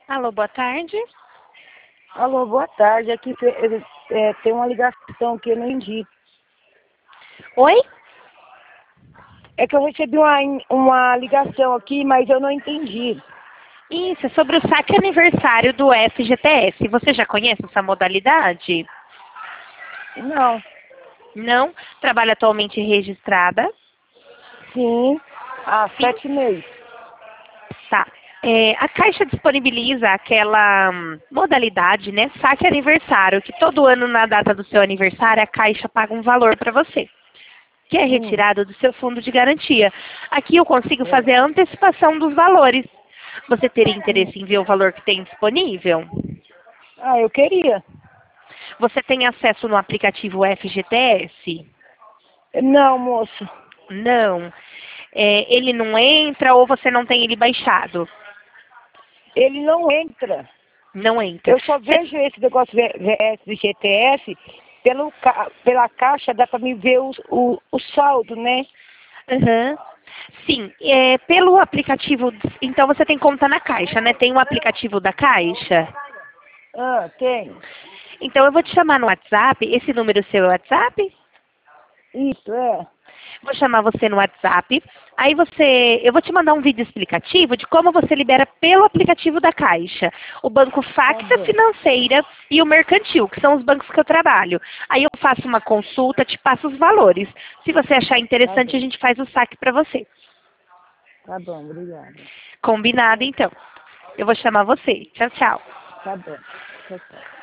Alô, boa tarde. Alô, boa tarde. Aqui tem uma ligação que eu não entendi. Oi? É que eu recebi uma ligação aqui, mas eu não entendi. Isso, é sobre o saque aniversário do FGTS. Você já conhece essa modalidade? Não. Não? Trabalha atualmente registrada? Sim. Há Sim. 7 meses. Tá. A Caixa disponibiliza aquela modalidade, né? Saque aniversário, que todo ano na data do seu aniversário a Caixa paga um valor para você, que é retirado do seu fundo de garantia. Aqui eu consigo fazer a antecipação dos valores. Você teria interesse em ver o valor que tem disponível? Ah, eu queria. Você tem acesso no aplicativo FGTS? Não, moço. Não. Ele não entra ou você não tem ele baixado? Ele não entra. Não entra. Eu só vejo esse negócio VS do GTS pela caixa, dá para me ver o saldo, né? Uhum. Sim, pelo aplicativo. Então você tem conta na Caixa, né? Tem um aplicativo da Caixa. Ah, tem. Então eu vou te chamar no WhatsApp. Esse número seu é o WhatsApp? Isso, é. Vou chamar você no WhatsApp. Aí eu vou te mandar um vídeo explicativo de como você libera pelo aplicativo da Caixa. O banco Facta Tá bom. Financeira e o Mercantil, que são os bancos que eu trabalho. Aí eu faço uma consulta, te passo os valores. Se você achar Tá interessante, a bom. gente faz o saque para você. Tá bom, obrigada. Combinado, então. Eu vou chamar você. Tchau, tchau. Tá bom. Tchau, tchau.